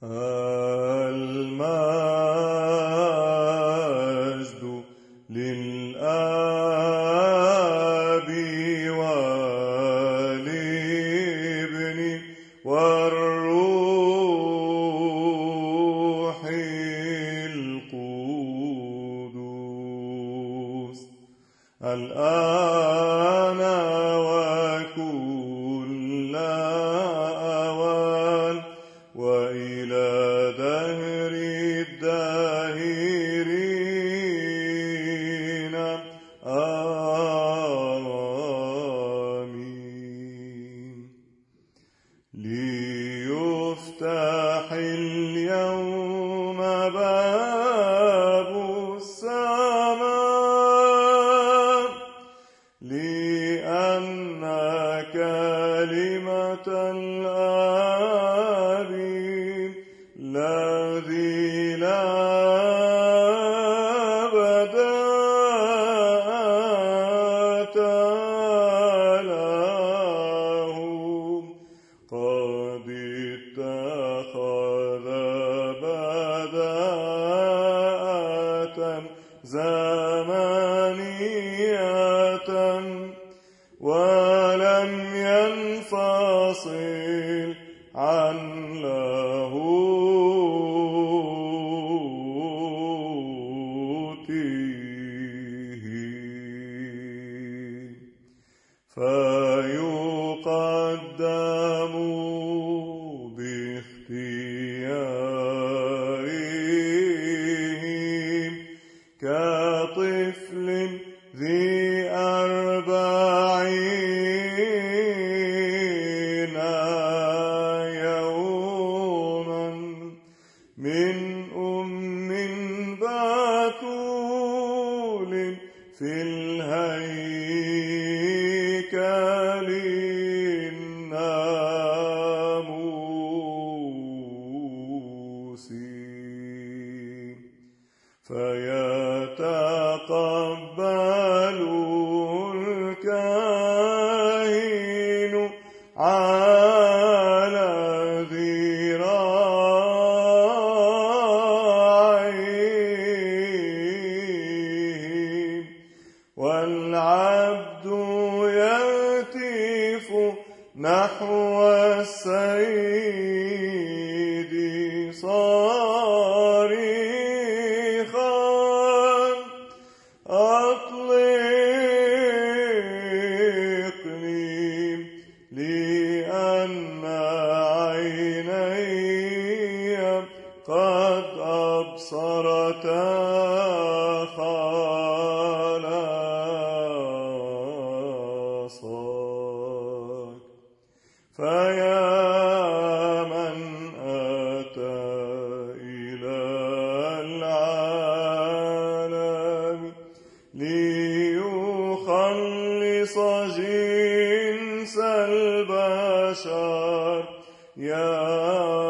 المجد للآب والابن والروح القدس الآن وكل أوان وإلى دهر الداهرين آمين. ليفتح اليوم باب السماء لأن كلمة الآب الذي لا بداءة له قد اتخذ بداءة زمنية ولم ينفصل عن لاهوته فيقدم باختيارهم كطفل ذي 40 يوما من بتول في الهيكل الناموسي فيتقبل الكاهن على ذراعيه والعبد يهتف نحو السيد صارخا أطلقني لأن عيني قد أبصرتا خلاصك فيا من أتى إلى العالم ليخلص جنس البشر يا